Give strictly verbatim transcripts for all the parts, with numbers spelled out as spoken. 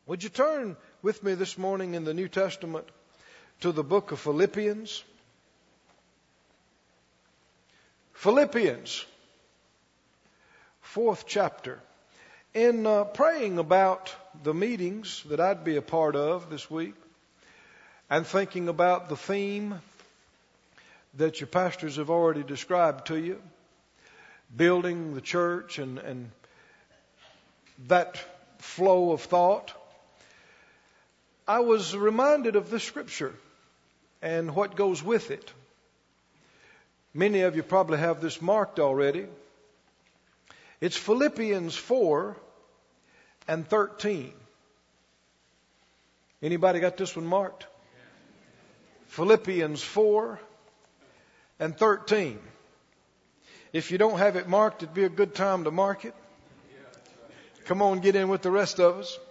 Would you turn with me this morning in the New Testament to the book of Philippians? Philippians, fourth chapter. In uh, praying about the meetings that I'd be a part of this week and thinking about the theme that your pastors have already described to you, building the church and, and that flow of thought, I was reminded of this scripture and what goes with it. Many of you probably have this marked already. It's Philippians four and thirteen. Anybody got this one marked? Philippians four and thirteen. If you don't have it marked, it'd be a good time to mark it. Come on, get in with the rest of us.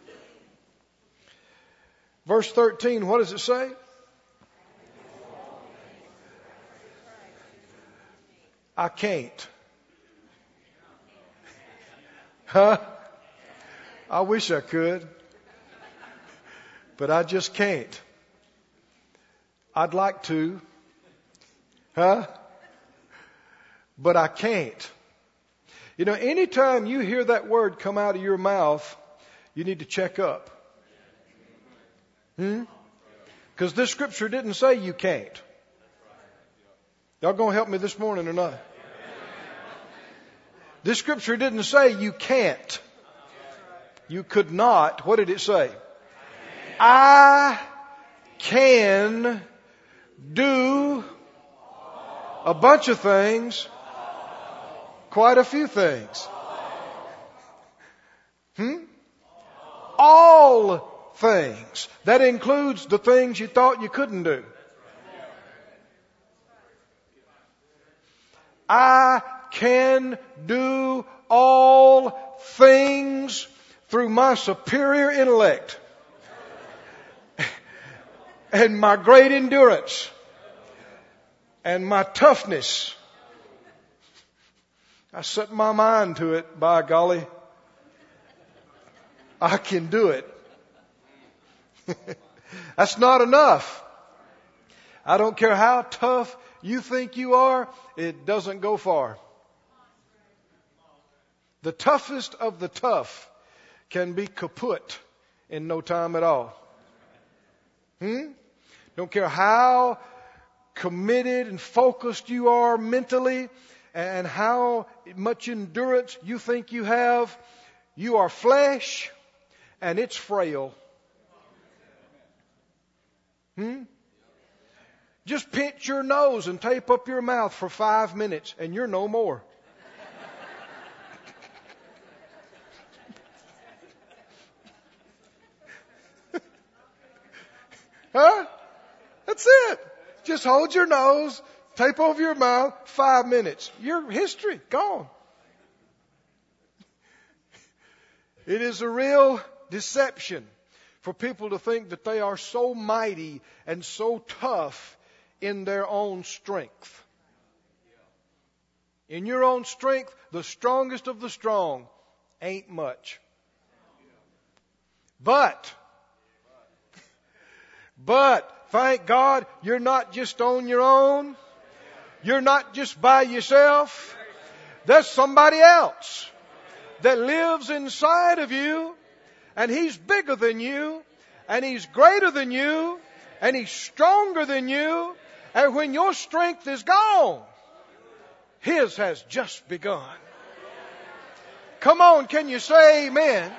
Verse thirteen, what does it say? I can't. Huh? I wish I could. But I just can't. I'd like to. Huh? But I can't. You know, anytime you hear that word come out of your mouth, you need to check up. Hmm? Because this scripture didn't say you can't. Y'all gonna help me this morning or not? This scripture didn't say you can't. You could not. What did it say? I can do a bunch of things, quite a few things. Hmm? All things. That includes the things you thought you couldn't do. I can do all things through my superior intellect and my great endurance and my toughness. I set my mind to it, by golly. I can do it. That's not enough. I don't care how tough you think you are, it doesn't go far. The toughest of the tough can be kaput in no time at all. Hmm? Don't care how committed and focused you are mentally and how much endurance you think you have. You are flesh and it's frail. Hmm? Just pinch your nose and tape up your mouth for five minutes and you're no more. Huh? That's it. Just hold your nose, tape over your mouth, five minutes. Your history, gone. It is a real deception for people to think that they are so mighty and so tough in their own strength. In your own strength, the strongest of the strong ain't much. But, but, thank God you're not just on your own. You're not just by yourself. There's somebody else that lives inside of you, and He's bigger than you, and He's greater than you, and He's stronger than you. And when your strength is gone, His has just begun. Come on, can you say amen?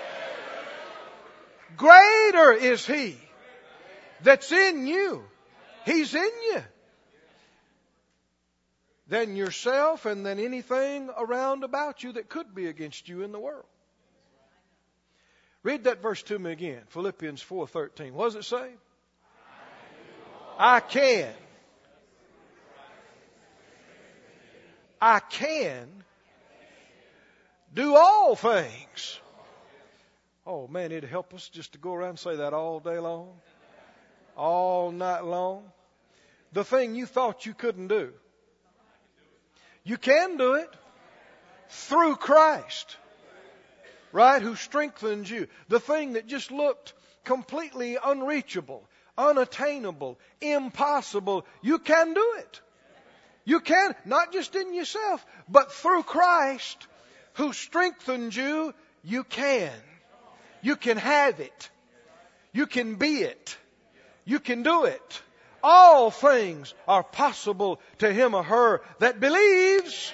Greater is He that's in you. He's in you. Than yourself and than anything around about you that could be against you in the world. Read that verse to me again. Philippians four thirteen. What does it say? I can. I can do all things. Oh man, it'd help us just to go around and say that all day long. All night long. The thing you thought you couldn't do. You can do it through Christ Right? Who strengthens you. The thing that just looked completely unreachable, unattainable, impossible. You can do it. You can, not just in yourself, but through Christ who strengthens you, you can. You can have it. You can be it. You can do it. All things are possible to him or her that believes.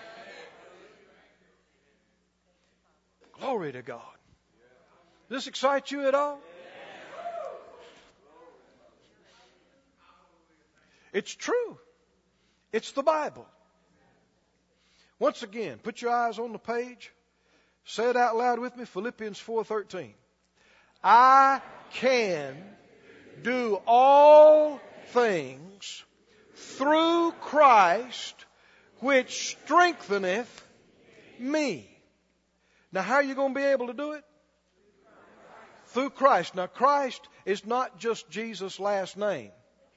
Glory to God. Does this excite you at all? It's true. It's the Bible. Once again, put your eyes on the page. Say it out loud with me. Philippians four thirteen. I can do all things through Christ which strengtheneth me. Now, how are you going to be able to do it? Through Christ. Now, Christ is not just Jesus' last name.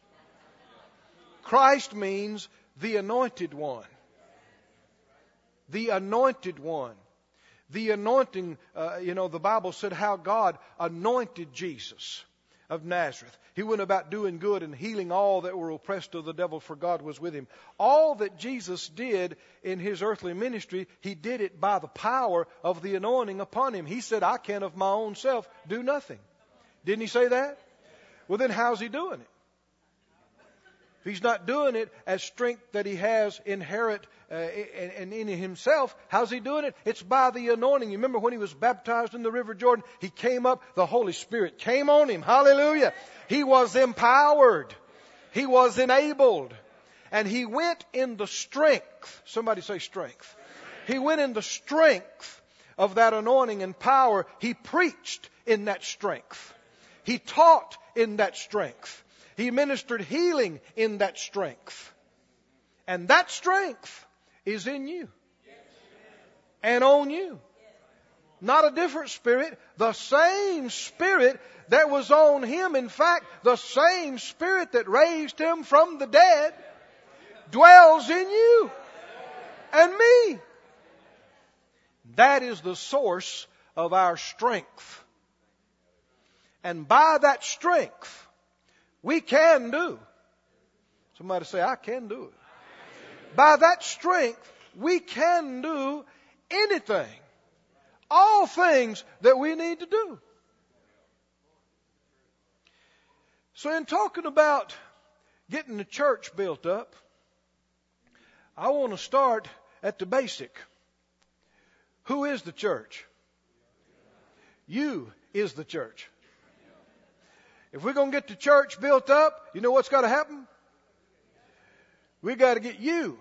Christ means the anointed one. The anointed one. The anointing, uh, you know, the Bible said how God anointed Jesus of Nazareth. He went about doing good and healing all that were oppressed of the devil, for God was with him. All that Jesus did in his earthly ministry, he did it by the power of the anointing upon him. He said, I can of my own self do nothing. Didn't he say that? Well, then how's he doing it? If he's not doing it as strength that he has inherent uh, in, in himself, how's he doing it? It's by the anointing. You remember when he was baptized in the River Jordan? He came up, the Holy Spirit came on him. Hallelujah. He was empowered. He was enabled. And he went in the strength. Somebody say strength. He went in the strength of that anointing and power. He preached in that strength. He taught in that strength. He ministered healing in that strength. And that strength is in you. And on you. Not a different spirit. The same spirit that was on him. In fact, the same spirit that raised him from the dead dwells in you and me. That is the source of our strength. And by that strength, we can do. Somebody say, I can do it. By that strength, we can do anything. All things that we need to do. So in talking about getting the church built up, I want to start at the basic. Who is the church? You is the church. If we're going to get the church built up, you know what's got to happen? We got to get you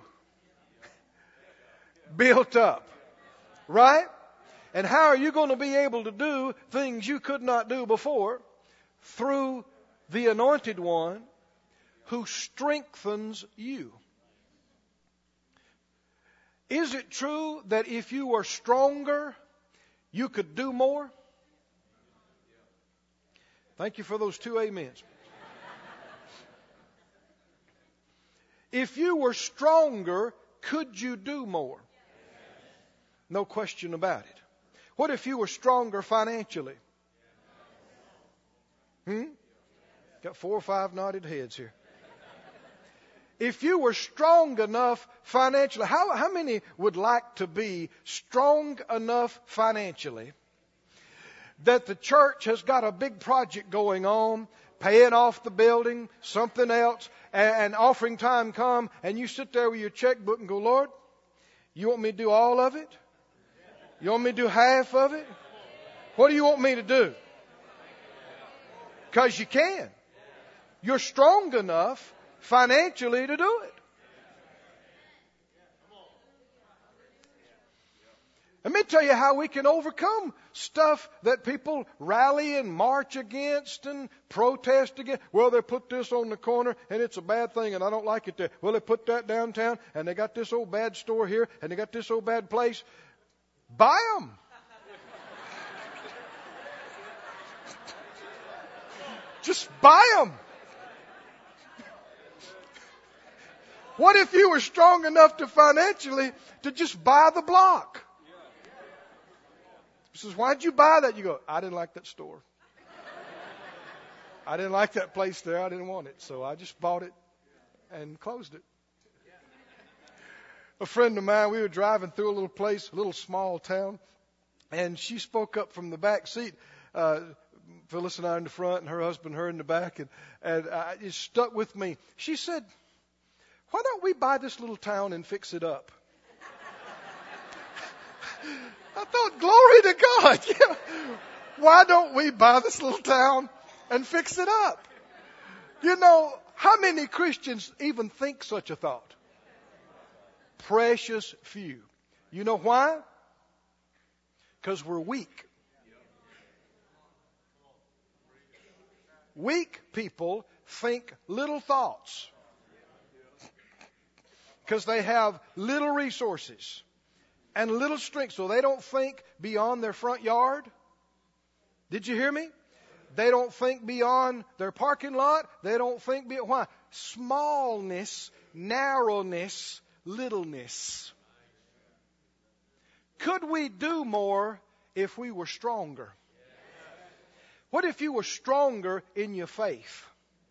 built up. Right? And how are you going to be able to do things you could not do before? Through the anointed one who strengthens you. Is it true that if you were stronger, you could do more? Thank you for those two amens. If you were stronger, could you do more? No question about it. What if you were stronger financially? Hmm? Got four or five nodded heads here. If you were strong enough financially, how, how many would like to be strong enough financially that the church has got a big project going on, paying off the building, something else, and, and offering time come, and you sit there with your checkbook and go, Lord, you want me to do all of it? You want me to do half of it? What do you want me to do? Because you can. You're strong enough financially to do it. Let me tell you how we can overcome stuff that people rally and march against and protest against. Well, they put this on the corner and it's a bad thing and I don't like it there. Well, they put that downtown and they got this old bad store here and they got this old bad place. Buy them. Just buy them. What if you were strong enough to financially to just buy the block? says, why'd you buy that? You go, I didn't like that store. I didn't like that place there. I didn't want it. So I just bought it and closed it. A friend of mine, we were driving through a little place, a little small town, and she spoke up from the back seat. Uh, Phyllis and I in the front, and her husband, her in the back, and, and uh, it stuck with me. She said, why don't we buy this little town and fix it up? I thought, glory to God. Yeah. Why don't we buy this little town and fix it up? You know, how many Christians even think such a thought? Precious few. You know why? Because we're weak. Weak people think little thoughts because they have little resources and little strength, so they don't think beyond their front yard. Did you hear me? They don't think beyond their parking lot. They don't think beyond. Why? Smallness, narrowness, littleness. Could we do more if we were stronger? What if you were stronger in your faith?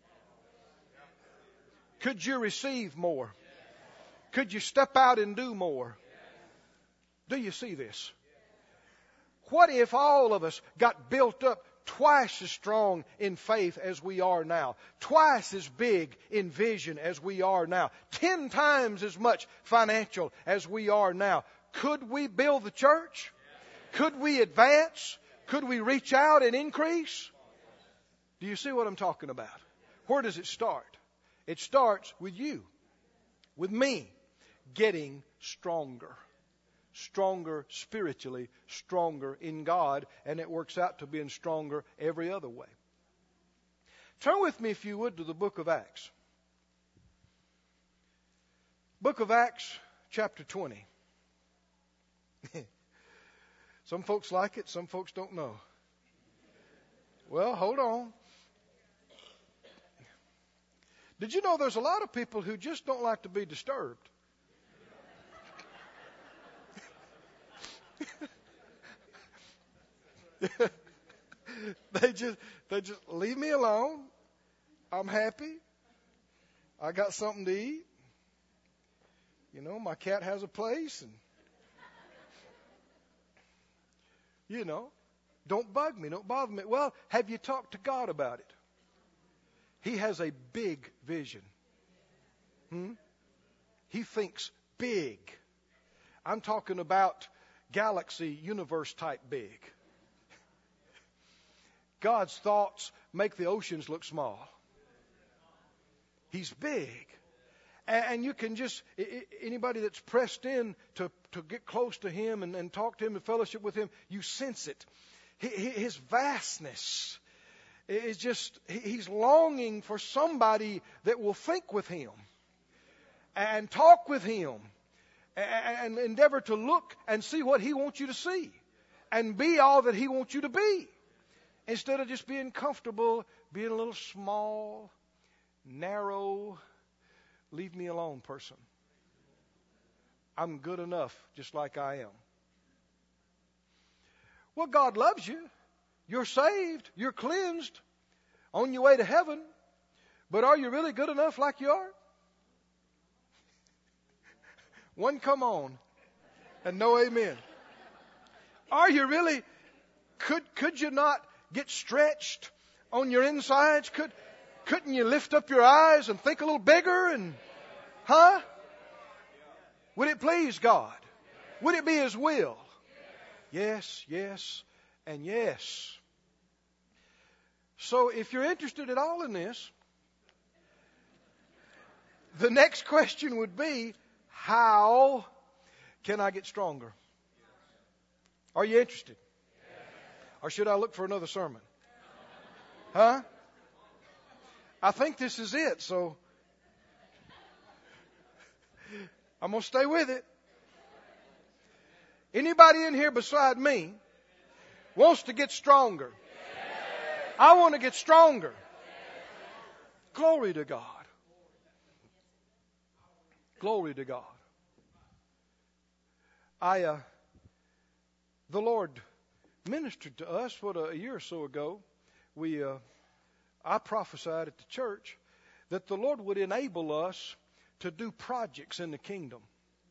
Could you receive more? Could you step out and do more? Do you see this? What if all of us got built up twice as strong in faith as we are now, twice as big in vision as we are now, ten times as much financial as we are now? Could we build the church? Could we advance? Could we reach out and increase? Do you see what I'm talking about? Where does it start? It starts with you, with me, getting stronger. Stronger spiritually, stronger in God, and it works out to being stronger every other way. Turn with me, if you would, to the book of Acts. Book of Acts, chapter twenty. Some folks like it, some folks don't know. Well, hold on. Did you know there's a lot of people who just don't like to be disturbed? they just they just leave me alone. I'm happy. I got something to eat. You know, my cat has a place, and you know, don't bug me, don't bother me. Well, have you talked to God about it? He has a big vision. Hmm? He thinks big. I'm talking about galaxy, universe type big. God's thoughts make the oceans look small. He's big. And you can just, anybody that's pressed in to, to get close to Him and, and talk to Him and fellowship with Him, you sense it. His vastness is just, He's longing for somebody that will think with Him and talk with Him and endeavor to look and see what He wants you to see and be all that He wants you to be, instead of just being comfortable, being a little small, narrow, leave me alone person. I'm good enough just like I am. Well, God loves you. You're saved. You're cleansed. On your way to heaven. But are you really good enough like you are? One come on and no amen. Are you really? Could could you not get stretched on your insides? Could couldn't you lift up your eyes and think a little bigger? And huh? Would it please God? Would it be His will? Yes, yes, and yes. So if you're interested at all in this, the next question would be, how can I get stronger? Are you interested? Or should I look for another sermon? Huh? I think this is it, so I'm going to stay with it. Anybody in here beside me wants to get stronger? I want to get stronger. Glory to God. Glory to God. I, uh, the Lord ministered to us, what, a year or so ago, we, uh, I prophesied at the church that the Lord would enable us to do projects in the kingdom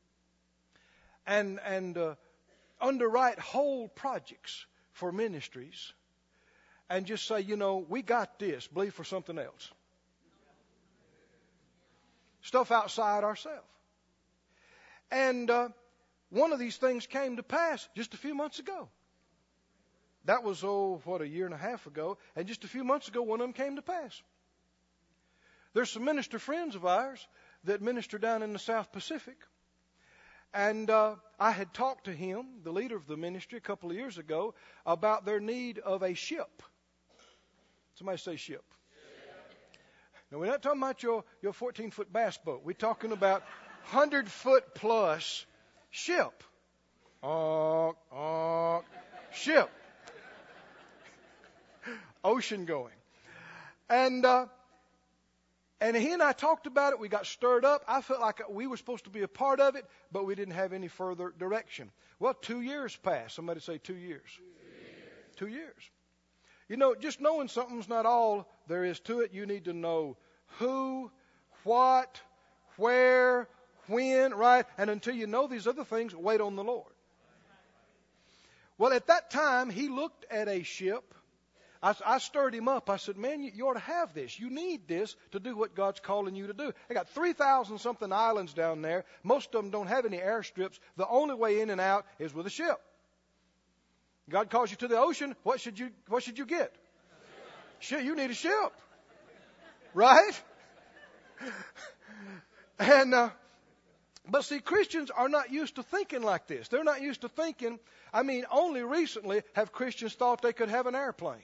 and, and uh, underwrite whole projects for ministries and just say, you know, we got this, believe for something else. Stuff outside ourselves. And uh, one of these things came to pass just a few months ago. That was, oh, what, a year and a half ago. And just a few months ago, one of them came to pass. There's some minister friends of ours that minister down in the South Pacific. And uh, I had talked to him, the leader of the ministry, a couple of years ago, about their need of a ship. Somebody say ship. Now, we're not talking about your, your fourteen-foot bass boat. We're talking about one hundred foot plus ship. Uh, uh, ship. Ocean going. And uh, and he and I talked about it. We got stirred up. I felt like we were supposed to be a part of it, but we didn't have any further direction. Well, two years passed. Somebody say two years. Two years. Two years. You know, just knowing something's not all there is to it. You need to know who, what, where, when, right? And until you know these other things, wait on the Lord. Well, at that time, he looked at a ship. I, I stirred him up. I said, man, you, you ought to have this. You need this to do what God's calling you to do. They got three thousand something islands down there. Most of them don't have any airstrips. The only way in and out is with a ship. God calls you to the ocean. What should you, what should you get? Shit, you need a ship. Right? And, uh, but see, Christians are not used to thinking like this. They're not used to thinking, I mean, only recently have Christians thought they could have an airplane.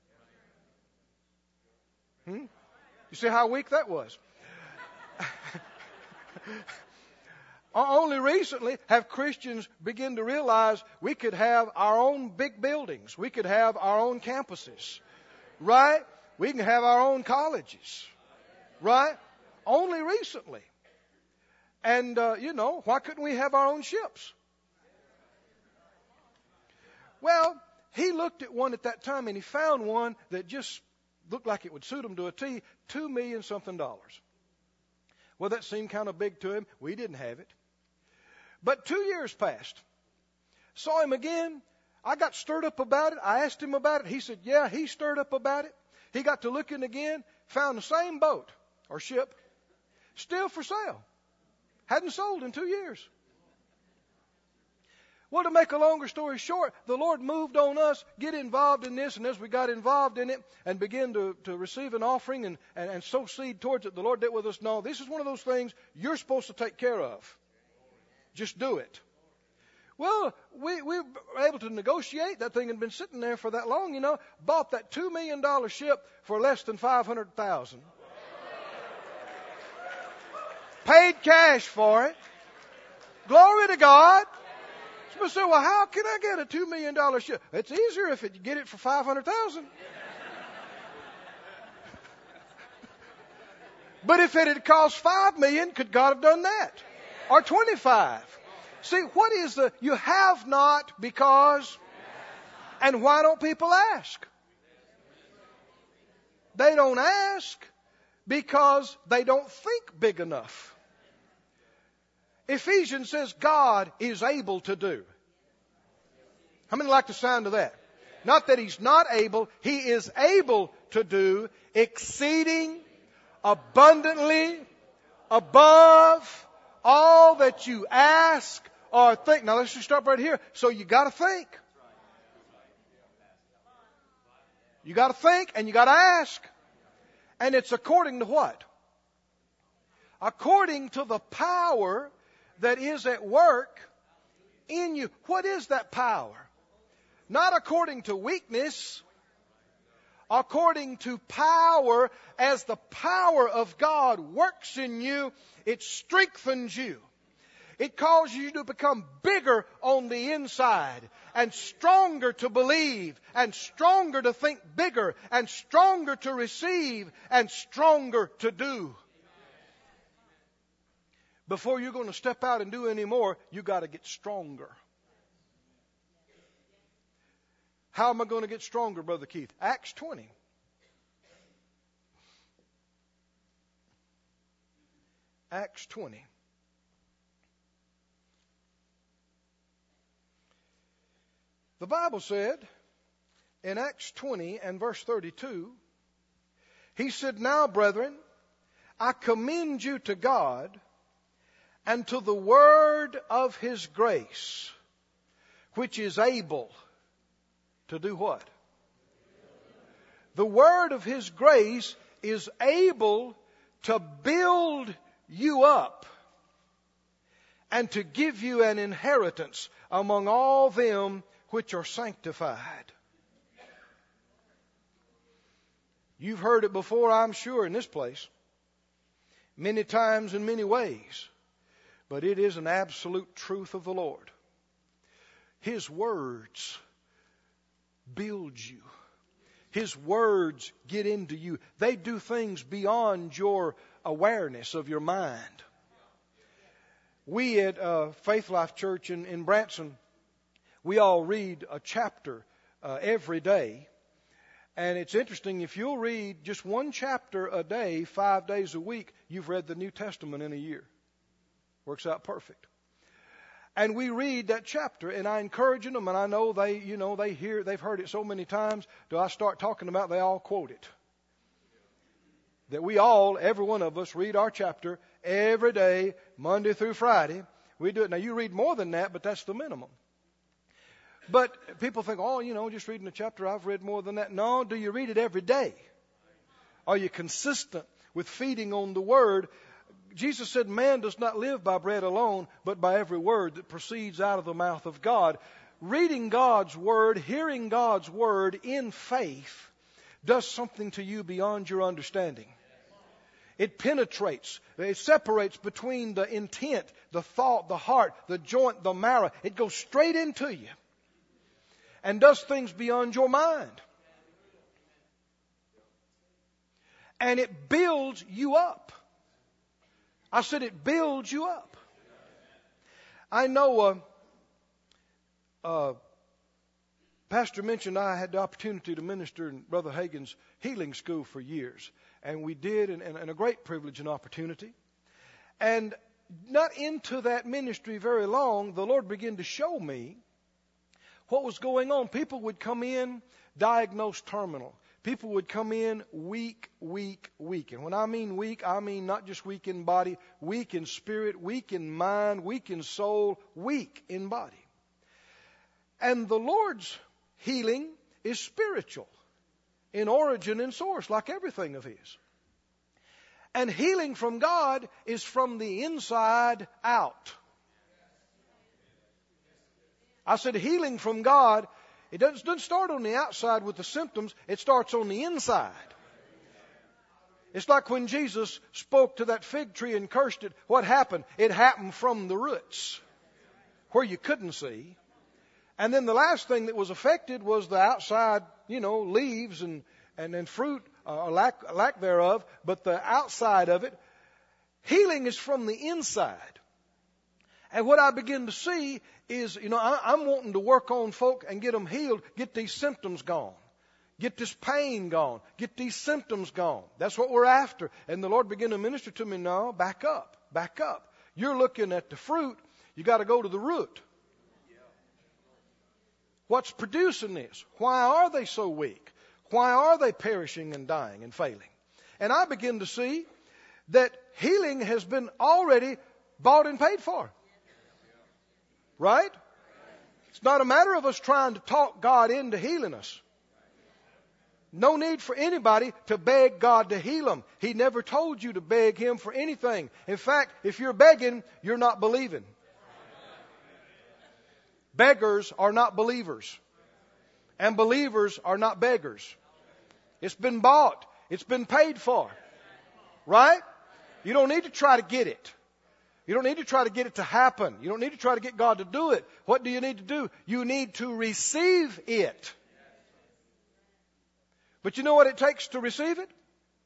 Hmm? You see how weak that was? Only recently have Christians begun to realize we could have our own big buildings. We could have our own campuses. Right? We can have our own colleges. Right? Only recently. And, uh, you know, why couldn't we have our own ships? Well, he looked at one at that time and he found one that just looked like it would suit him to a T, two million something dollars. Well, that seemed kind of big to him. We didn't have it. But two years passed. Saw him again. I got stirred up about it. I asked him about it. He said, yeah, he's stirred up about it. He got to looking again, found the same boat or ship, still for sale. Hadn't sold in two years. Well, to make a longer story short, the Lord moved on us, get involved in this, and as we got involved in it and began to, to receive an offering and, and, and sow seed towards it, the Lord did with us, no, this is one of those things you're supposed to take care of. Just do it. Well, we, we were able to negotiate. That thing had been sitting there for that long, you know. Bought that two million dollars ship for less than five hundred thousand dollars. Paid cash for it. Glory to God. Somebody said, well, how can I get a two million dollars ship? It's easier if you get it for five hundred thousand dollars. But if it had cost five million dollars, could God have done that? Or twenty-five. See, what is the, you have not because, and why don't people ask? They don't ask because they don't think big enough. Ephesians says God is able to do. How many like the sound of that? Not that He's not able, He is able to do exceeding abundantly above all that you ask or think. Now let's just stop right here. So you got to think. You got to think and you got to ask. And it's according to what? According to the power that is at work in you. What is that power? Not according to weakness. According to power, as the power of God works in you, it strengthens you. It causes you to become bigger on the inside and stronger to believe and stronger to think bigger and stronger to receive and stronger to do. Before you're going to step out and do any more, you got to get stronger. How am I going to get stronger, Brother Keith? Acts twenty. Acts twenty. The Bible said in Acts twenty and verse thirty-two, he said, "Now, brethren, I commend you to God and to the word of his grace, which is able to do what? The word of his grace is able to build you up and to give you an inheritance among all them which are sanctified." You've heard it before, I'm sure, in this place, many times in many ways, but it is an absolute truth of the Lord. His words build you. His words get into you. They do things beyond your awareness of your mind. We at uh, Faith Life Church in, in Branson, we all read a chapter uh, every day. And it's interesting, if you'll read just one chapter a day, five days a week, you've read the New Testament in a year. Works out perfect. And we read that chapter, and I encourage them, and I know they, you know, they hear, they've heard it so many times. Do I start talking about, they all quote it. That we all, every one of us, read our chapter every day, Monday through Friday. We do it. Now, you read more than that, but that's the minimum. But people think, oh, you know, just reading a chapter, I've read more than that. No, do you read it every day? Are you consistent with feeding on the Word? Jesus said, man does not live by bread alone, but by every word that proceeds out of the mouth of God. Reading God's Word, hearing God's Word in faith does something to you beyond your understanding. It penetrates. It separates between the intent, the thought, the heart, the joint, the marrow. It goes straight into you and does things beyond your mind. And it builds you up. I said it builds you up. I know uh, uh, Pastor mentioned I had the opportunity to minister in Brother Hagin's healing school for years. And we did, and, and, and a great privilege and opportunity. And not into that ministry very long, the Lord began to show me what was going on. People would come in diagnosed terminal. People would come in weak, weak, weak. And when I mean weak, I mean not just weak in body, weak in spirit, weak in mind, weak in soul, weak in body. And the Lord's healing is spiritual in origin and source, like everything of His. And healing from God is from the inside out. I said healing from God, it doesn't, doesn't start on the outside with the symptoms. It starts on the inside. It's like when Jesus spoke to that fig tree and cursed it. What happened? It happened from the roots where you couldn't see. And then the last thing that was affected was the outside, you know, leaves and, and, and fruit, uh, lack, lack thereof. But the outside of it, healing is from the inside. And what I begin to see is, you know, I, I'm wanting to work on folk and get them healed, get these symptoms gone, get this pain gone, get these symptoms gone. That's what we're after. And the Lord began to minister to me, no, back up, back up. You're looking at the fruit. You got to go to the root. What's producing this? Why are they so weak? Why are they perishing and dying and failing? And I begin to see that healing has been already bought and paid for. Right? It's not a matter of us trying to talk God into healing us. No need for anybody to beg God to heal them. He never told you to beg Him for anything. In fact, if you're begging, you're not believing. Beggars are not believers. And believers are not beggars. It's been bought. It's been paid for. Right? You don't need to try to get it. You don't need to try to get it to happen. You don't need to try to get God to do it. What do you need to do? You need to receive it. But you know what it takes to receive it?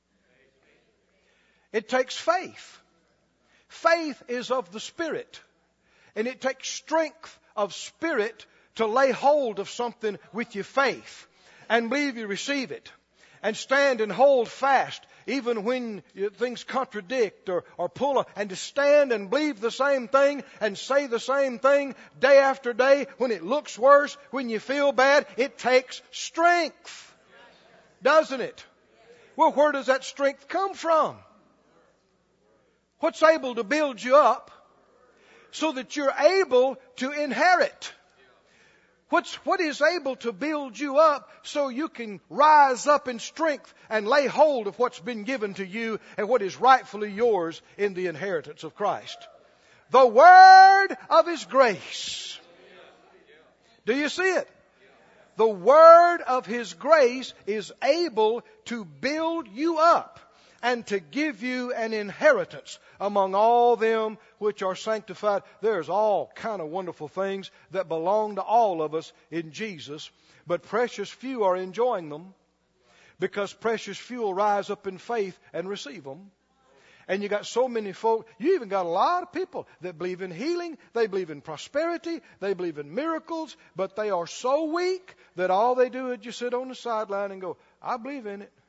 It takes faith. Faith is of the Spirit. And it takes strength of spirit to lay hold of something with your faith and believe you receive it and stand and hold fast even when things contradict or, or pull, a, and to stand and believe the same thing and say the same thing day after day when it looks worse, when you feel bad. It takes strength, doesn't it? Well, where does that strength come from? What's able to build you up so that you're able to inherit? What's, what is able to build you up so you can rise up in strength and lay hold of what's been given to you and what is rightfully yours in the inheritance of Christ? The Word of His grace. Do you see it? The Word of His grace is able to build you up and to give you an inheritance among all them which are sanctified. There's all kind of wonderful things that belong to all of us in Jesus, but precious few are enjoying them because precious few will rise up in faith and receive them. And you got so many folk, you even got a lot of people that believe in healing, they believe in prosperity, they believe in miracles, but they are so weak that all they do is just sit on the sideline and go, I believe in it.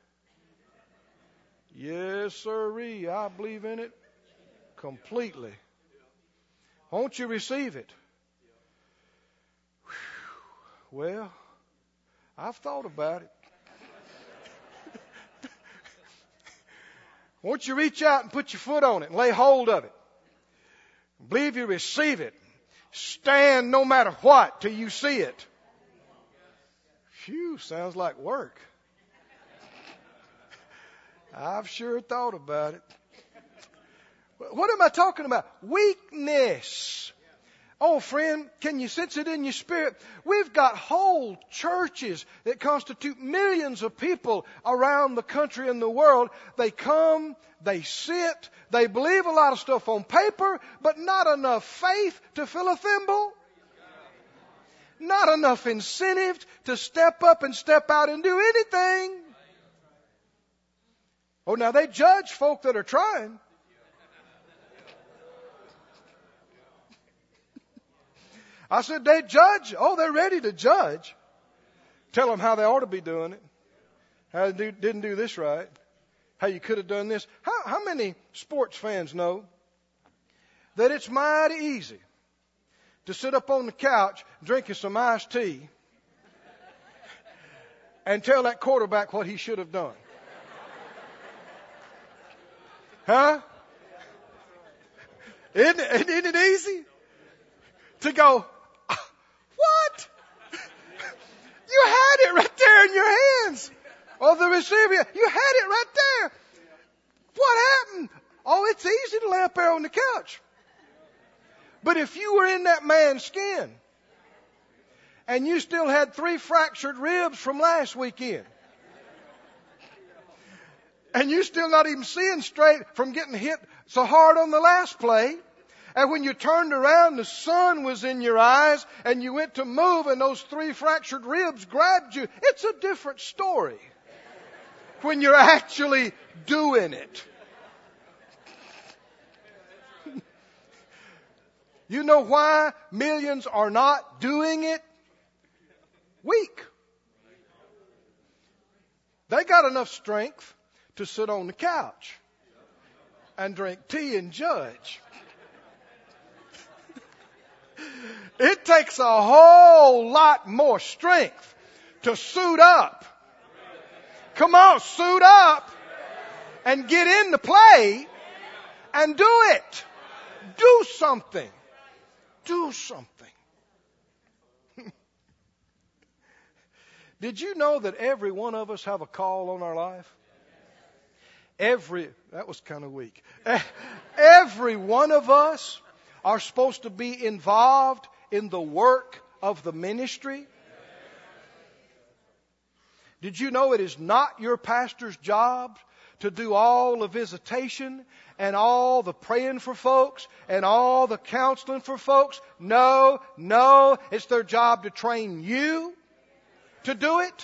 Yes, sirree, I believe in it completely. Won't you receive it? Whew. Well, I've thought about it. Won't you reach out and put your foot on it and lay hold of it? Believe you receive it. Stand no matter what till you see it. Phew, sounds like work. I've sure thought about it. What am I talking about? Weakness. Oh, friend, can you sense it in your spirit? We've got whole churches that constitute millions of people around the country and the world. They come, they sit, they believe a lot of stuff on paper, but not enough faith to fill a thimble. Not enough incentive to step up and step out and do anything. Oh, now they judge folk that are trying. I said, they judge. Oh, they're ready to judge. Tell them how they ought to be doing it. How they do, didn't do this right. How you could have done this. How, how many sports fans know that it's mighty easy to sit up on the couch drinking some iced tea and tell that quarterback what he should have done? Huh? Isn't it, isn't it easy to go, what? You had it right there in your hands. Or the receiver, you had it right there. What happened? Oh, it's easy to lay up there on the couch. But if you were in that man's skin and you still had three fractured ribs from last weekend, and you still not even seeing straight from getting hit so hard on the last play, and when you turned around, the sun was in your eyes, and you went to move, and those three fractured ribs grabbed you. It's a different story when you're actually doing it. You know why millions are not doing it? Weak. They got enough strength to sit on the couch and drink tea and judge. It takes a whole lot more strength to suit up. Come on, suit up and get into play and do it. Do something. Do something. Did you know that every one of us have a call on our life? Every, that was kind of weak. Every one of us are supposed to be involved in the work of the ministry. Did you know it is not your pastor's job to do all the visitation and all the praying for folks and all the counseling for folks? No, no, it's their job to train you to do it.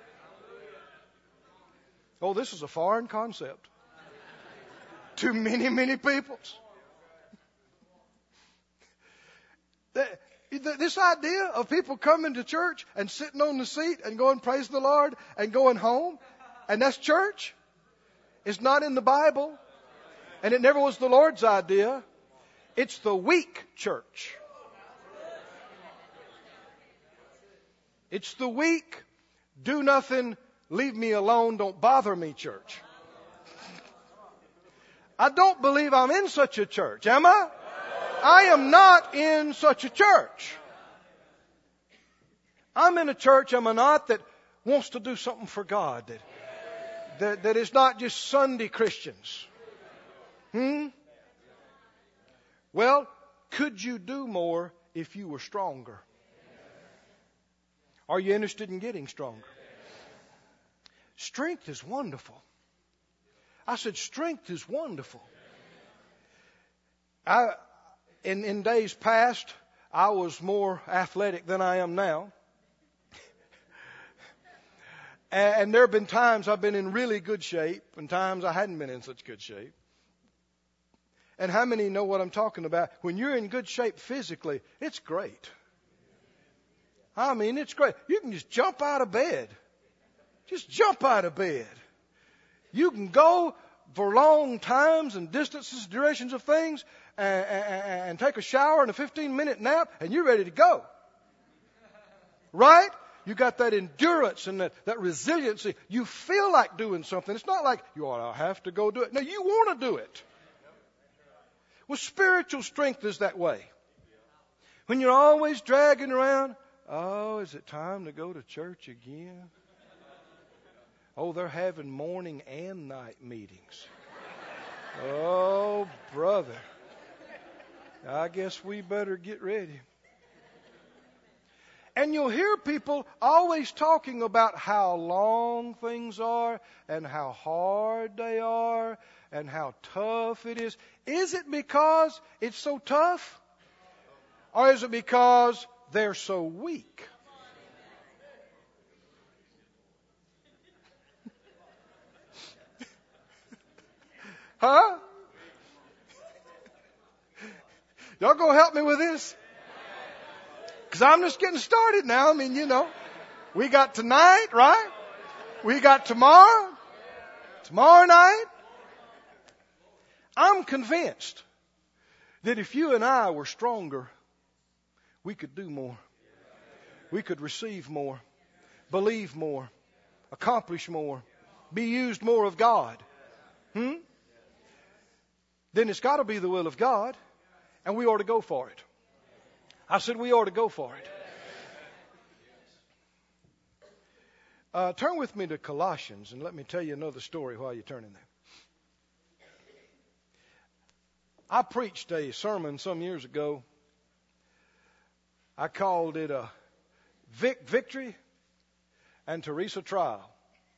Oh, this is a foreign concept to many, many peoples. This idea of people coming to church and sitting on the seat and going praise the Lord and going home, and that's church, is not in the Bible. And it never was the Lord's idea. It's the weak church. It's the weak, do nothing, leave me alone, don't bother me church. I don't believe I'm in such a church, am I? I am not in such a church. I'm in a church, am I not, that wants to do something for God. That, that, that is not just Sunday Christians. Hmm? Well, could you do more if you were stronger? Are you interested in getting stronger? Strength is wonderful. I said strength is wonderful. I, in, in days past, I was more athletic than I am now. and, and there have been times I've been in really good shape and times I hadn't been in such good shape. And how many know what I'm talking about? When you're in good shape physically, it's great. I mean, it's great. You can just jump out of bed. Just jump out of bed. You can go for long times and distances, durations of things, and, and, and take a shower and a fifteen minute nap, and you're ready to go. Right? You got that endurance and that, that resiliency. You feel like doing something. It's not like you ought to have to go do it. No, you want to do it. Well, spiritual strength is that way. When you're always dragging around, oh, is it time to go to church again? Oh, they're having morning and night meetings. Oh, brother. I guess we better get ready. And you'll hear people always talking about how long things are and how hard they are and how tough it is. Is it because it's so tough? Or is it because they're so weak? Huh? Y'all gonna help me with this? Because I'm just getting started now. I mean, you know, we got tonight, right? We got tomorrow. Tomorrow night. I'm convinced that if you and I were stronger, we could do more. We could receive more, believe more, accomplish more, be used more of God. Hmm? Then it's got to be the will of God, and we ought to go for it. I said we ought to go for it. Uh, turn with me to Colossians, and let me tell you another story while you're turning there. I preached a sermon some years ago. I called it a Vic Victory and Teresa Trial.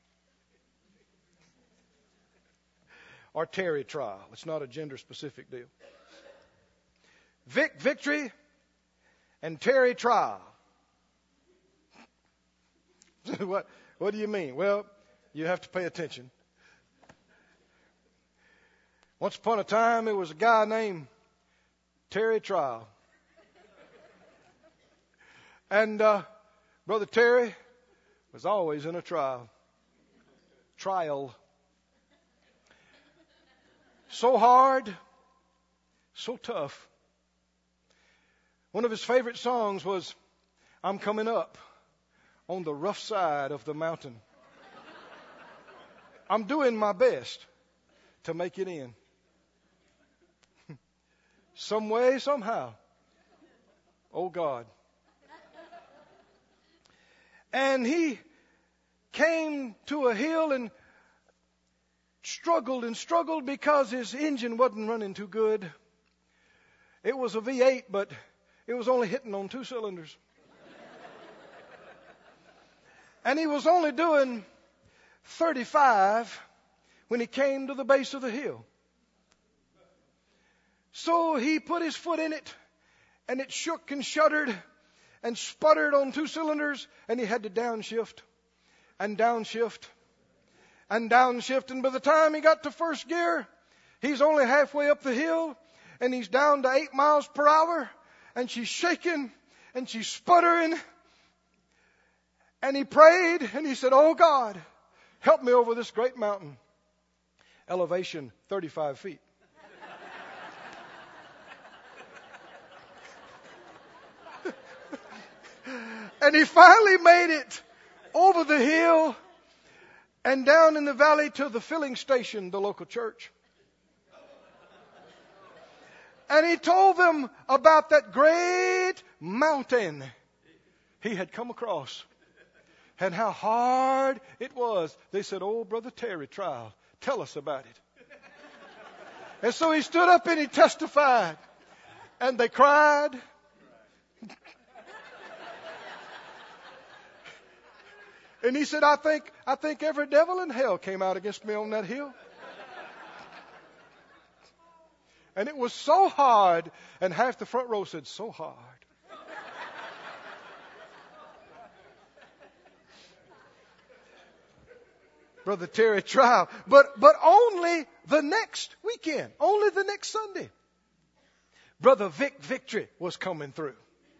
Or Terry Trial. It's not a gender specific deal. Vic Victory and Terry Trial. what, what do you mean? Well, you have to pay attention. Once upon a time, there was a guy named Terry Trial. And uh, Brother Terry was always in a trial. Trial. So hard, so tough. One of his favorite songs was, I'm coming up on the rough side of the mountain. I'm doing my best to make it in. Some way, somehow. Oh, God. And he came to a hill and struggled and struggled because his engine wasn't running too good. It was a V eight, but it was only hitting on two cylinders. And he was only doing thirty-five when he came to the base of the hill. So he put his foot in it, and it shook and shuddered and sputtered on two cylinders, and he had to downshift and downshift and downshift. And by the time he got to first gear, he's only halfway up the hill, and he's down to eight miles per hour, and she's shaking, and she's sputtering. And he prayed and he said, oh God, help me over this great mountain. Elevation thirty-five feet. And he finally made it over the hill and down in the valley to the filling station, the local church. And he told them about that great mountain he had come across and how hard it was. They said, oh, Brother Terry Trial, tell us about it. And so he stood up and he testified. And they cried. And he said, I think, I think every devil in hell came out against me on that hill. And it was so hard. And half the front row said, so hard. Brother Terry Trial. But, but only the next weekend. Only the next Sunday. Brother Vic Victory was coming through.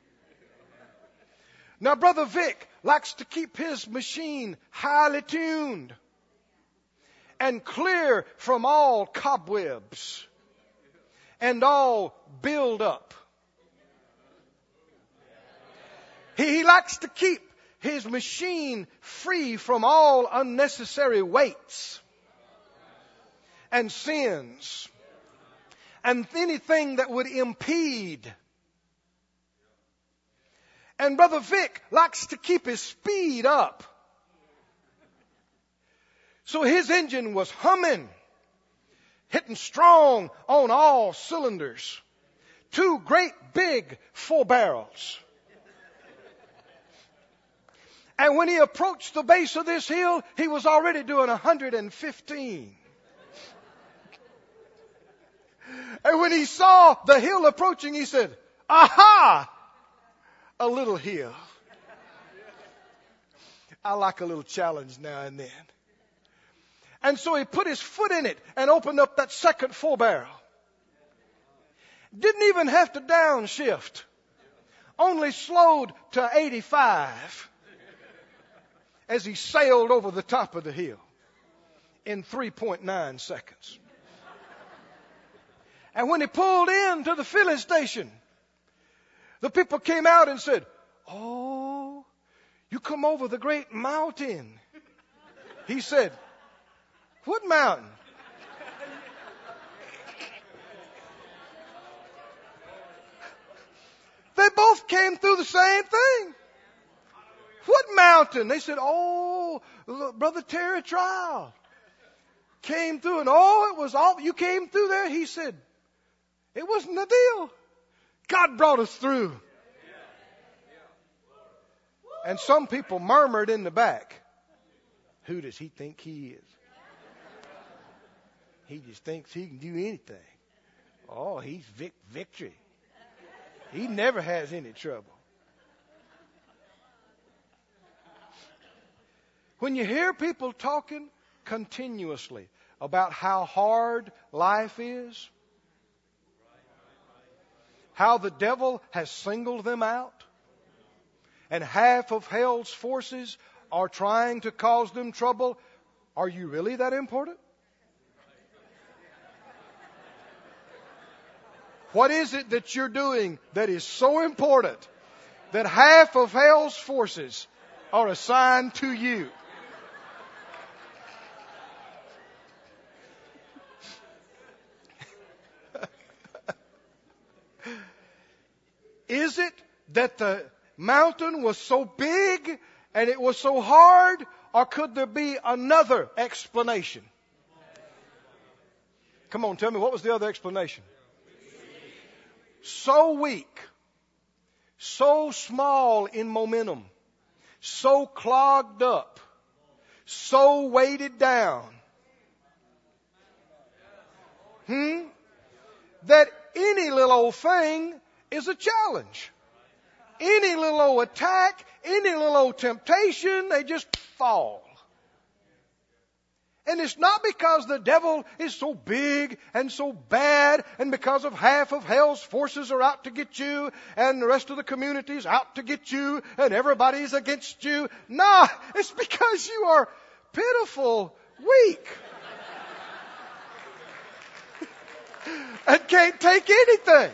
Now, Brother Vic likes to keep his machine highly tuned and clear from all cobwebs and all build-up. He, he likes to keep his machine free from all unnecessary weights and sins and anything that would impede. And Brother Vic likes to keep his speed up. So his engine was humming, hitting strong on all cylinders. Two great big four barrels. And when he approached the base of this hill, he was already doing one hundred fifteen. And when he saw the hill approaching, he said, aha! A little hill. I like a little challenge now and then. And so he put his foot in it and opened up that second four barrel. Didn't even have to downshift. Only slowed to eighty-five as he sailed over the top of the hill in three point nine seconds. And when he pulled into the filling station, the people came out and said, oh, you come over the great mountain. He said, what mountain? They both came through the same thing. What mountain? They said, oh, Brother Terry Trial came through. And oh, it was all, you came through there? He said, it wasn't a deal. God brought us through. And some people murmured in the back, who does he think he is? He just thinks he can do anything. Oh, he's Vic Victory. He never has any trouble. When you hear people talking continuously about how hard life is, how the devil has singled them out, and half of hell's forces are trying to cause them trouble, are you really that important? What is it that you're doing that is so important that half of hell's forces are assigned to you? Is it that the mountain was so big and it was so hard, or could there be another explanation? Come on, tell me, what was the other explanation? So weak, so small in momentum, so clogged up, so weighted down, hmm, that any little old thing is a challenge. Any little old attack, any little old temptation, they just fall. And it's not because the devil is so big and so bad and because of half of hell's forces are out to get you and the rest of the community is out to get you and everybody's against you. No, it's because you are pitiful, weak, and can't take anything.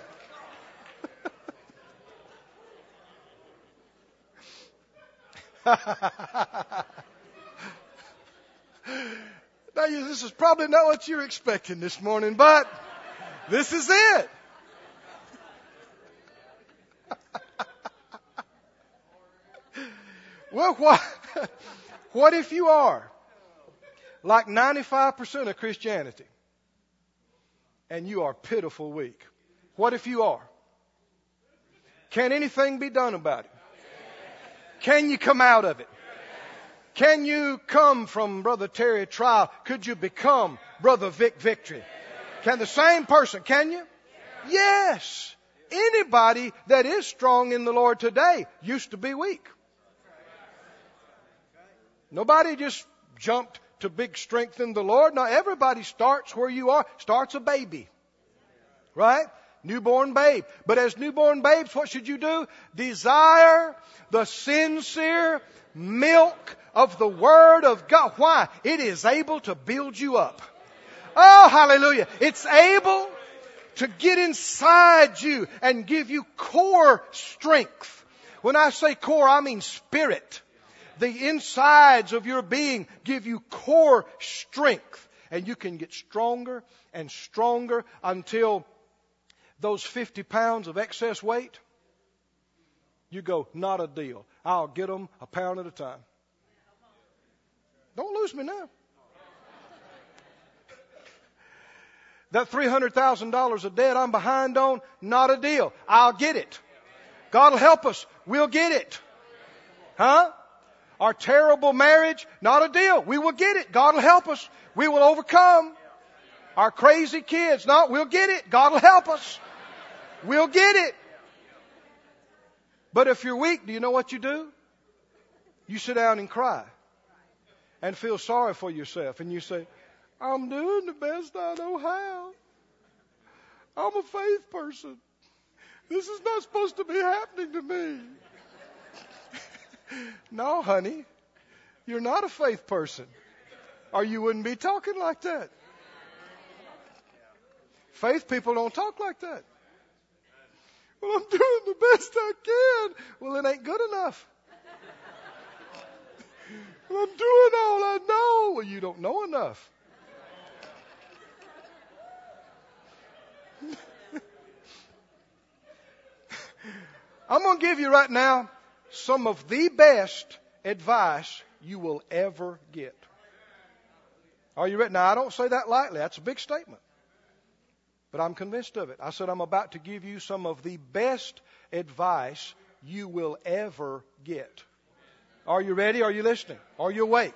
Now, this is probably not what you're expecting this morning, but this is it. Well, what, what if you are like ninety-five percent of Christianity and you are pitiful weak? What if you are? Can anything be done about it? Can you come out of it? Can you come from Brother Terry trial? Could you become Brother Vic Victory? Can the same person, can you? Yes. Anybody that is strong in the Lord today used to be weak. Nobody just jumped to big strength in the Lord. Now everybody starts where you are, starts a baby. Right? Newborn babe. But as newborn babes, what should you do? Desire the sincere milk of the Word of God. Why? It is able to build you up. Oh, hallelujah. It's able to get inside you and give you core strength. When I say core, I mean spirit. The insides of your being give you core strength. And you can get stronger and stronger until those fifty pounds of excess weight, you go, not a deal. I'll get them a pound at a time. Don't lose me now. That three hundred thousand dollars of debt I'm behind on, not a deal. I'll get it. God will help us. We'll get it. Huh? Our terrible marriage, not a deal. We will get it. God will help us. We will overcome. Our crazy kids, no, we'll get it. God will help us. We'll get it. But if you're weak, do you know what you do? You sit down and cry and feel sorry for yourself. And you say, I'm doing the best I know how. I'm a faith person. This is not supposed to be happening to me. No, honey, you're not a faith person, or you wouldn't be talking like that. Faith people don't talk like that. Well, I'm doing the best I can. Well, it ain't good enough. Well, I'm doing all I know. Well, you don't know enough. I'm going to give you right now some of the best advice you will ever get. Are you ready? Now, I don't say that lightly. That's a big statement. But I'm convinced of it. I said I'm about to give you some of the best advice you will ever get. Are you ready? Are you listening? Are you awake?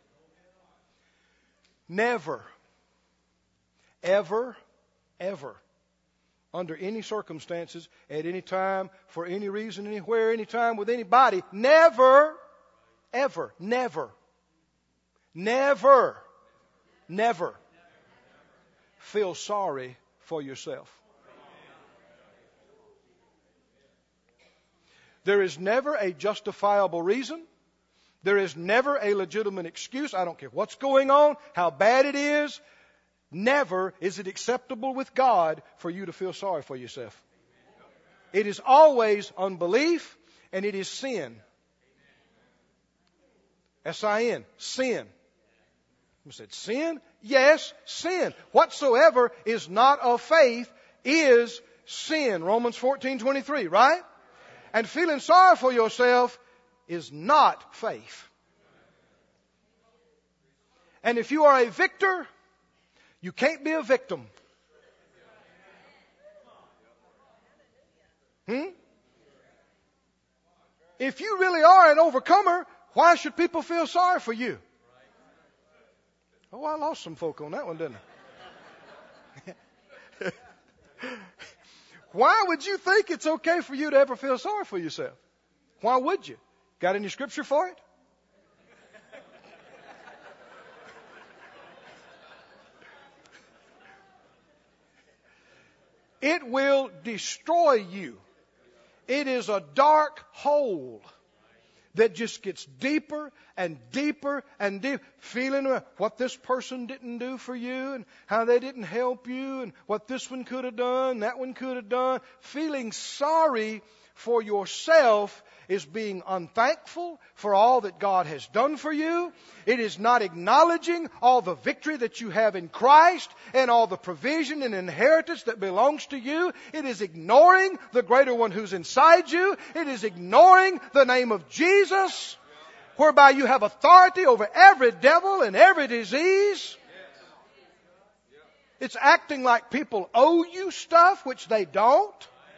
Never, ever, ever, under any circumstances, at any time, for any reason, anywhere, anytime, with anybody, never, ever, never, never, never feel sorry for yourself. There is never a justifiable reason. There is never a legitimate excuse. I don't care what's going on, how bad it is. Never is it acceptable with God for you to feel sorry for yourself. It is always unbelief and it is sin. S I N, sin. Who said sin? Yes, sin. Whatsoever is not of faith is sin. Romans fourteen twenty-three, right? And feeling sorry for yourself is not faith. And if you are a victor, you can't be a victim. Hmm? If you really are an overcomer, why should people feel sorry for you? Oh, I lost some folk on that one, didn't I? Why would you think it's okay for you to ever feel sorry for yourself? Why would you? Got any scripture for it? It will destroy you. It is a dark hole that just gets deeper and deeper and deeper. Feeling what this person didn't do for you and how they didn't help you and what this one could have done, that one could have done. Feeling sorry for yourself is being unthankful for all that God has done for you. It is not acknowledging all the victory that you have in Christ and all the provision and inheritance that belongs to you. It is ignoring the greater one who's inside you. It is ignoring the name of Jesus, whereby you have authority over every devil and every disease. It's acting like people owe you stuff, which they don't.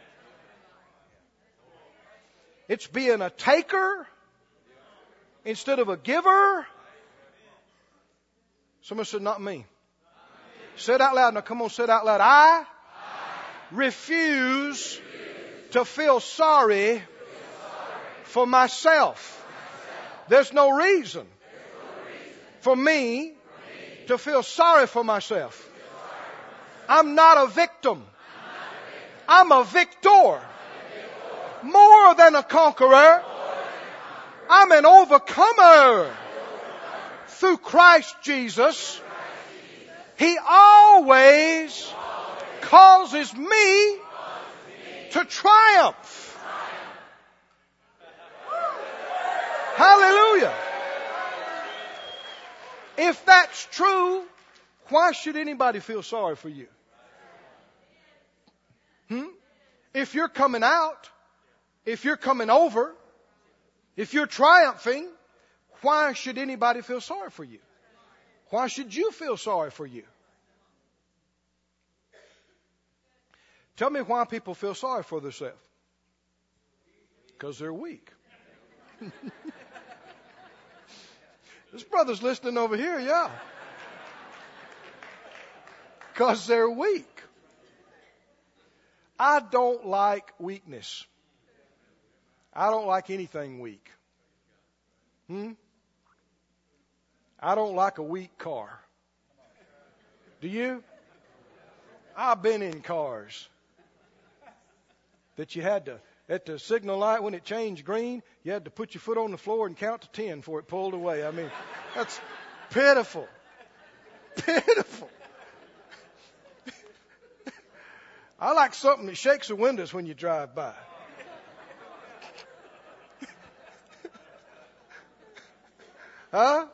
It's being a taker instead of a giver. Somebody said, not me. Say it out loud. Now come on, say it out loud. I, I refuse, refuse to feel sorry, feel sorry for myself. myself. There's no reason, There's no reason for, me for me to feel sorry for myself. Sorry for myself. I'm not a victim. I'm, not a victim. I'm a victor. More than a conqueror. I'm an overcomer through Christ Jesus. He always causes me to triumph. Hallelujah. If that's true, why should anybody feel sorry for you? Hmm? If you're coming out, if you're coming over, if you're triumphing, why should anybody feel sorry for you? Why should you feel sorry for you? Tell me why people feel sorry for themselves. Because they're weak. This brother's listening over here, yeah. Because they're weak. I don't like weakness. I don't like anything weak. Hmm? I don't like a weak car. Do you? I've been in cars that you had to, at the signal light when it changed green, you had to put your foot on the floor and count to ten before it pulled away. I mean, that's pitiful. Pitiful. I like something that shakes the windows when you drive by. Huh?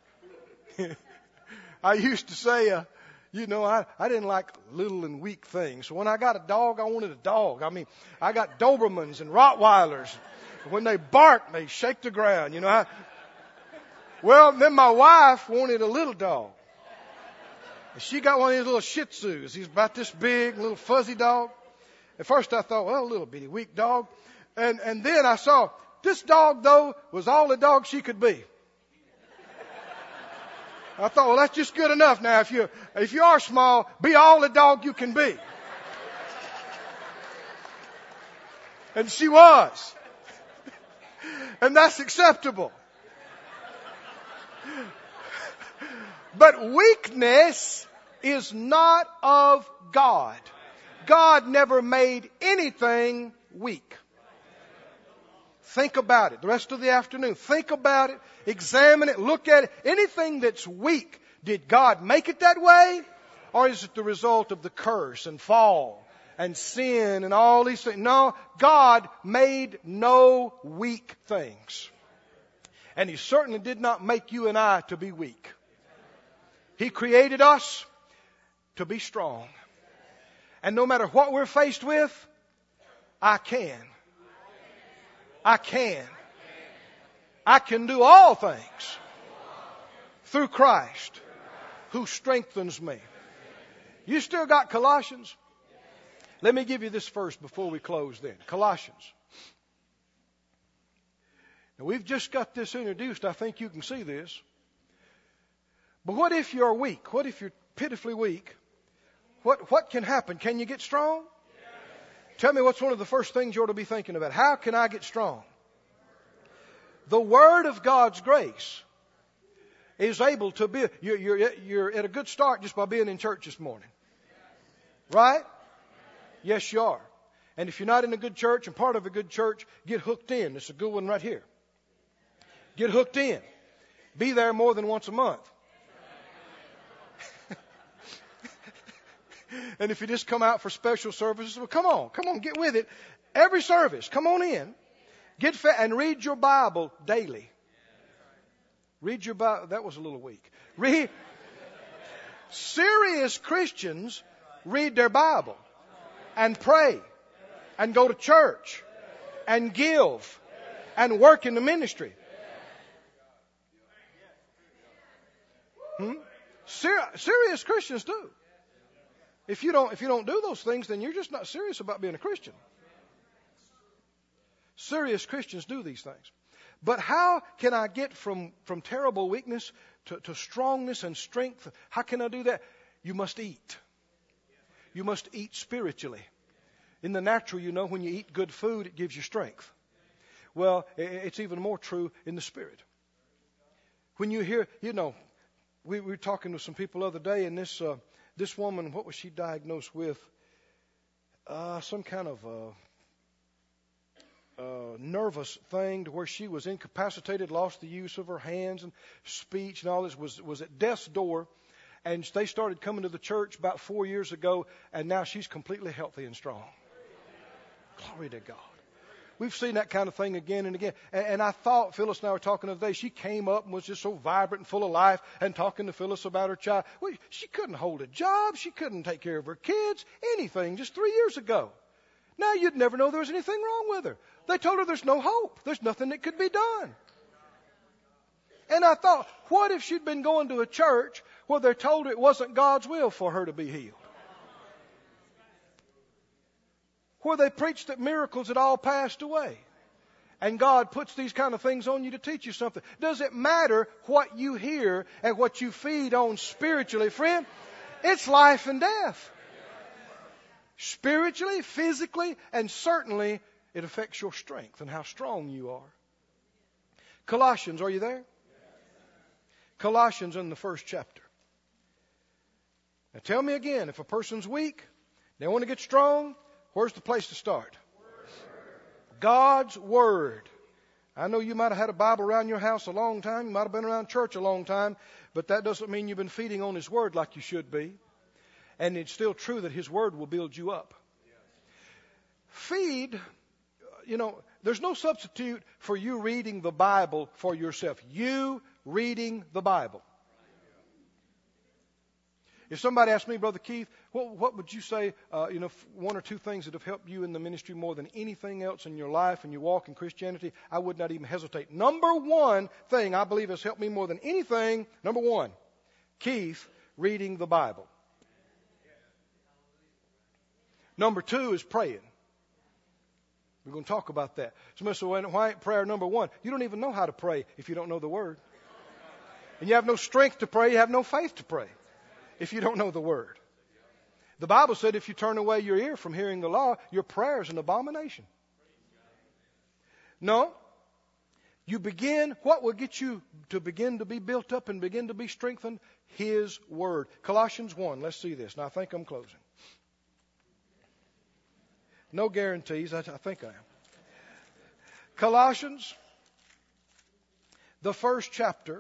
I used to say, uh, you know, I, I didn't like little and weak things. So when I got a dog, I wanted a dog. I mean, I got Dobermans and Rottweilers. When they bark, they shake the ground, you know. I, well, then my wife wanted a little dog. And she got one of these little Shih Tzus. He's about this big, little fuzzy dog. At first I thought, well, a little bitty weak dog. And, and then I saw this dog, though, was all the dog she could be. I thought, well, that's just good enough now. If you if you are small, be all the dog you can be. And she was. And that's acceptable. But weakness is not of God. God never made anything weak. Think about it. The rest of the afternoon, think about it, examine it, look at it. Anything that's weak, did God make it that way? Or is it the result of the curse and fall and sin and all these things? No, God made no weak things. And He certainly did not make you and I to be weak. He created us to be strong. And no matter what we're faced with, I can. I can. I can do all things through Christ who strengthens me. You still got Colossians? Let me give you this first before we close then. Colossians. Now we've just got this introduced. I think you can see this. But what if you're weak? What if you're pitifully weak? What, what can happen? Can you get strong? Tell me what's one of the first things you ought to be thinking about. How can I get strong? The Word of God's grace is able to be, you're, you're, you're at a good start just by being in church this morning. Right? Yes, you are. And if you're not in a good church and part of a good church, get hooked in. It's a good one right here. Get hooked in. Be there more than once a month. And if you just come out for special services, well, come on, come on, get with it. Every service, come on in. Get fed and read your Bible daily. Read your Bible. That was a little weak. Read. Serious Christians read their Bible and pray and go to church and give and work in the ministry. Hmm? Ser- serious Christians do. If you don't, if you don't do those things, then you're just not serious about being a Christian. Serious Christians do these things. But how can I get from, from terrible weakness to, to strongness and strength? How can I do that? You must eat. You must eat spiritually. In the natural, you know, when you eat good food, it gives you strength. Well, it's even more true in the spirit. When you hear, you know, we, we were talking to some people the other day, and this uh, this woman, what was she diagnosed with? Uh, some kind of uh, uh, nervous thing to where she was incapacitated, lost the use of her hands and speech and all this, was, was at death's door. And they started coming to the church about four years ago, and now she's completely healthy and strong. Glory to God. We've seen that kind of thing again and again. And, and I thought, Phyllis and I were talking the other day, she came up and was just so vibrant and full of life and talking to Phyllis about her child. Well, she couldn't hold a job. She couldn't take care of her kids, anything, just three years ago. Now you'd never know there was anything wrong with her. They told her there's no hope. There's nothing that could be done. And I thought, what if she'd been going to a church where they told her it wasn't God's will for her to be healed? Where they preached that miracles had all passed away. And God puts these kind of things on you to teach you something. Does it matter what you hear and what you feed on spiritually, friend? It's life and death. Spiritually, physically, and certainly it affects your strength and how strong you are. Colossians, are you there? Colossians in the first chapter. Now tell me again, if a person's weak, they want to get strong, where's the place to start? God's Word. I know you might have had a Bible around your house a long time. You might have been around church a long time. But that doesn't mean you've been feeding on His Word like you should be. And it's still true that His Word will build you up. Feed, you know, there's no substitute for you reading the Bible for yourself. You reading the Bible. If somebody asked me, Brother Keith, what, what would you say, uh, you know, one or two things that have helped you in the ministry more than anything else in your life and you walk in Christianity, I would not even hesitate. Number one thing I believe has helped me more than anything, number one, Keith, reading the Bible. Number two is praying. We're going to talk about that. Somebody said, well, why ain't prayer number one? You don't even know how to pray if you don't know the Word. And you have no strength to pray, you have no faith to pray if you don't know the Word. The Bible said if you turn away your ear from hearing the law, your prayer is an abomination. No. You begin, what will get you to begin to be built up and begin to be strengthened? His Word. Colossians one, let's see this. Now I think I'm closing. No guarantees, I, I think I am. Colossians, the first chapter.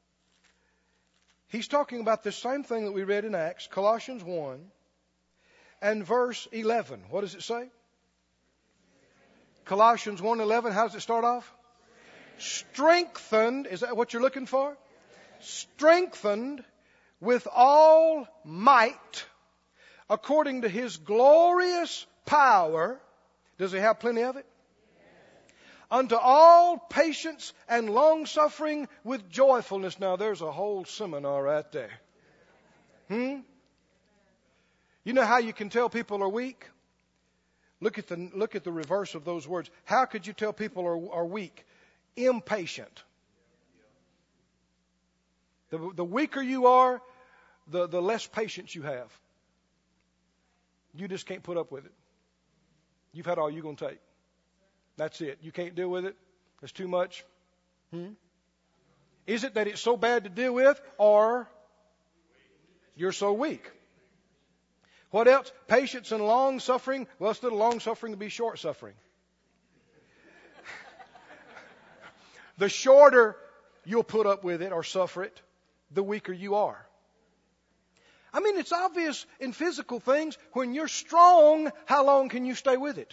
He's talking about this same thing that we read in Acts, Colossians one, and verse eleven. What does it say? Colossians one eleven, how does it start off? Strengthened, is that what you're looking for? Strengthened with all might, according to His glorious power. Does He have plenty of it? Unto all patience and long suffering with joyfulness. Now there's a whole seminar right there. Hmm? You know how you can tell people are weak? Look at the look at the reverse of those words. How could you tell people are, are weak? Impatient. The, the weaker you are, the, the less patience you have. You just can't put up with it. You've had all you're going to take. That's it. You can't deal with it. There's too much. Hmm? Is it that it's so bad to deal with, or you're so weak? What else? Patience and long suffering. Well, instead of long suffering, to be short suffering. The shorter you'll put up with it or suffer it, the weaker you are. I mean, it's obvious in physical things. When you're strong, how long can you stay with it?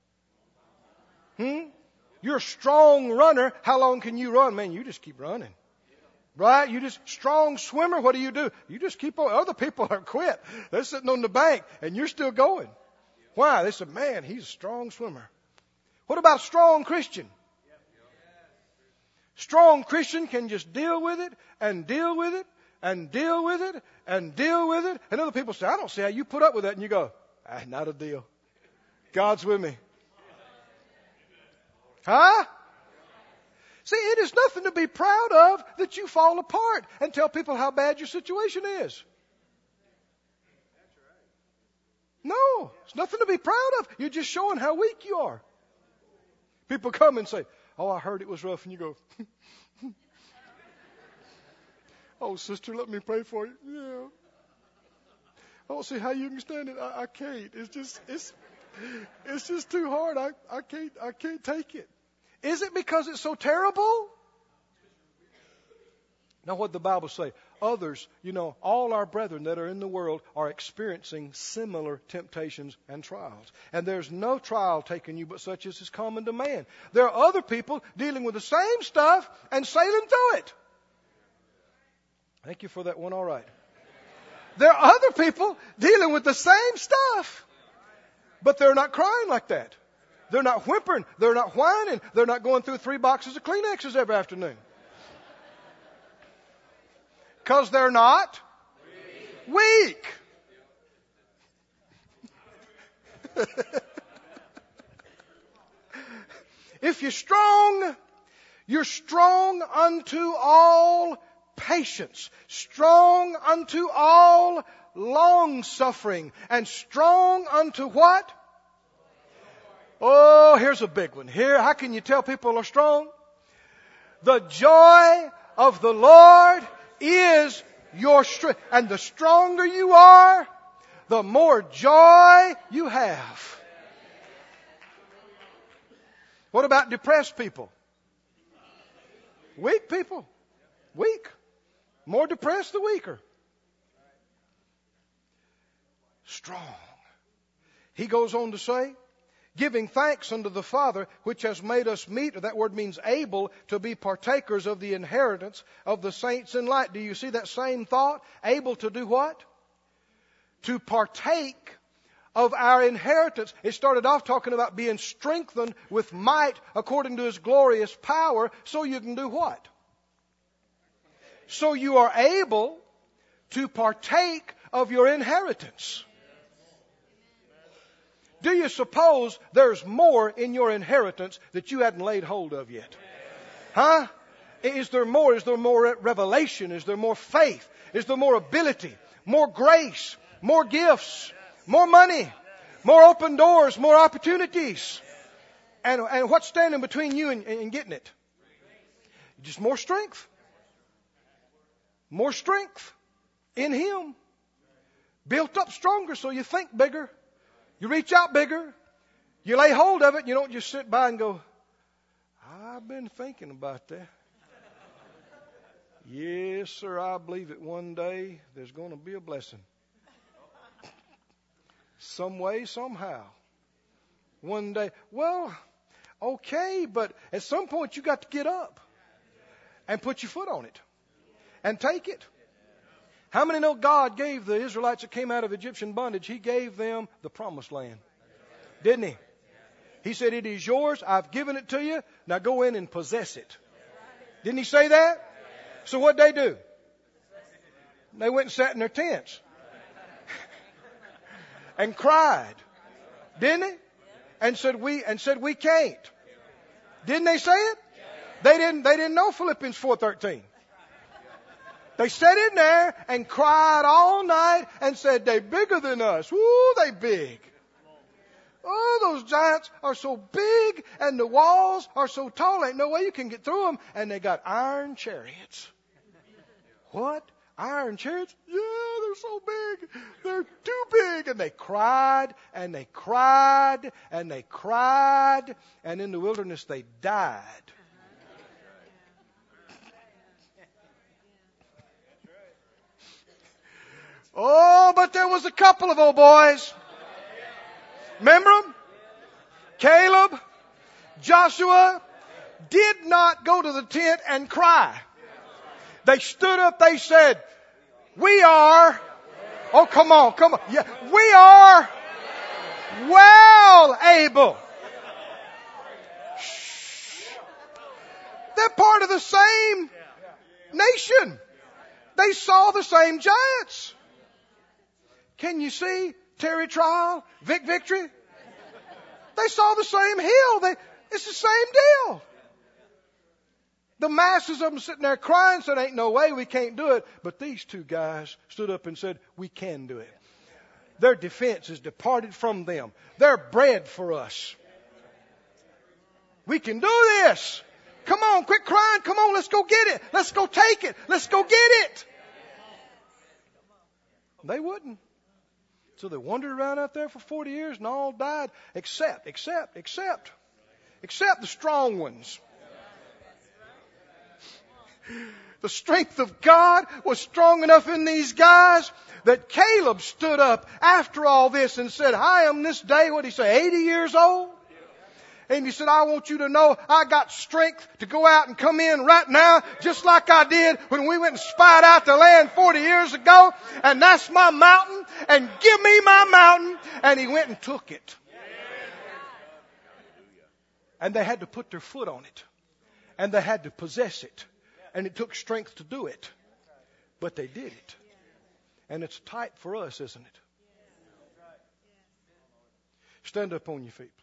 Hmm? You're a strong runner. How long can you run? Man, you just keep running. Right? You just, strong swimmer, what do you do? You just keep on. Other people are quit. They're sitting on the bank and you're still going. Why? They said, man, he's a strong swimmer. What about a strong Christian? Strong Christian can just deal with it and deal with it and deal with it and deal with it. And other people say, I don't see how you put up with that. And you go, ah, not a deal. God's with me. Huh? See, it is nothing to be proud of that you fall apart and tell people how bad your situation is. No, it's nothing to be proud of. You're just showing how weak you are. People come and say, oh, I heard it was rough. And you go, oh, sister, let me pray for you. Yeah. I don't see how you can stand it. I, I can't. It's just, it's, it's just too hard. I, I can't, I can't take it. Is it because it's so terrible? Now, what the Bible say? Others, you know, all our brethren that are in the world are experiencing similar temptations and trials. And there's no trial taken you but such as is common to man. There are other people dealing with the same stuff and sailing through it. Thank you for that one. All right. There are other people dealing with the same stuff, but they're not crying like that. They're not whimpering. They're not whining. They're not going through three boxes of Kleenexes every afternoon. Because they're not weak. weak. If you're strong, you're strong unto all patience, strong unto all long suffering, and strong unto what? Oh, here's a big one. Here, how can you tell people are strong? The joy of the Lord is your strength. And the stronger you are, the more joy you have. What about depressed people? Weak people. Weak. More depressed, the weaker. Strong. He goes on to say, giving thanks unto the Father, which has made us meet, or that word means able, to be partakers of the inheritance of the saints in light. Do you see that same thought? Able to do what? To partake of our inheritance. It started off talking about being strengthened with might according to His glorious power, so you can do what? So you are able to partake of your inheritance. Do you suppose there's more in your inheritance that you hadn't laid hold of yet? Huh? Is there more? Is there more revelation? Is there more faith? Is there more ability? More grace? More gifts? More money? More open doors? More opportunities? And, and what's standing between you and, and getting it? Just more strength. More strength in Him. Built up stronger so you think bigger. You reach out bigger. You lay hold of it. You don't just sit by and go, I've been thinking about that. Yes, sir, I believe that one day there's going to be a blessing. Some way, somehow. One day. Well, okay, but at some point you got to get up and put your foot on it and take it. How many know God gave the Israelites that came out of Egyptian bondage, He gave them the promised land? Didn't He? He said, it is yours. I've given it to you. Now go in and possess it. Didn't He say that? So what'd they do? They went and sat in their tents and cried. Didn't they? And said we, and said we can't. Didn't they say it? They didn't, they didn't know Philippians four thirteen. They sat in there and cried all night and said, they're bigger than us. Woo, they big. Oh, those giants are so big and the walls are so tall. Ain't no way you can get through them. And they got iron chariots. What? Iron chariots? Yeah, they're so big. They're too big. And they cried and they cried and they cried. And in the wilderness they died. Oh, but there was a couple of old boys. Remember them? Caleb, Joshua did not go to the tent and cry. They stood up, they said, we are, oh come on, come on, yeah, we are well able. Shh. They're part of the same nation. They saw the same giants. Can you see Terry Trial, Vic Victory? They saw the same hill. They, it's the same deal. The masses of them sitting there crying said, ain't no way, we can't do it. But these two guys stood up and said, we can do it. Their defense is departed from them. They're bread for us. We can do this. Come on, quit crying. Come on, let's go get it. Let's go take it. Let's go get it. They wouldn't. So they wandered around out there for forty years and all died except, except, except, except the strong ones. The strength of God was strong enough in these guys that Caleb stood up after all this and said, I am this day, what did he say, eighty years old? And he said, I want you to know I got strength to go out and come in right now, just like I did when we went and spied out the land forty years ago. And that's my mountain. And give me my mountain. And he went and took it. And they had to put their foot on it. And they had to possess it. And it took strength to do it. But they did it. And it's tight for us, isn't it? Stand up on your feet, please.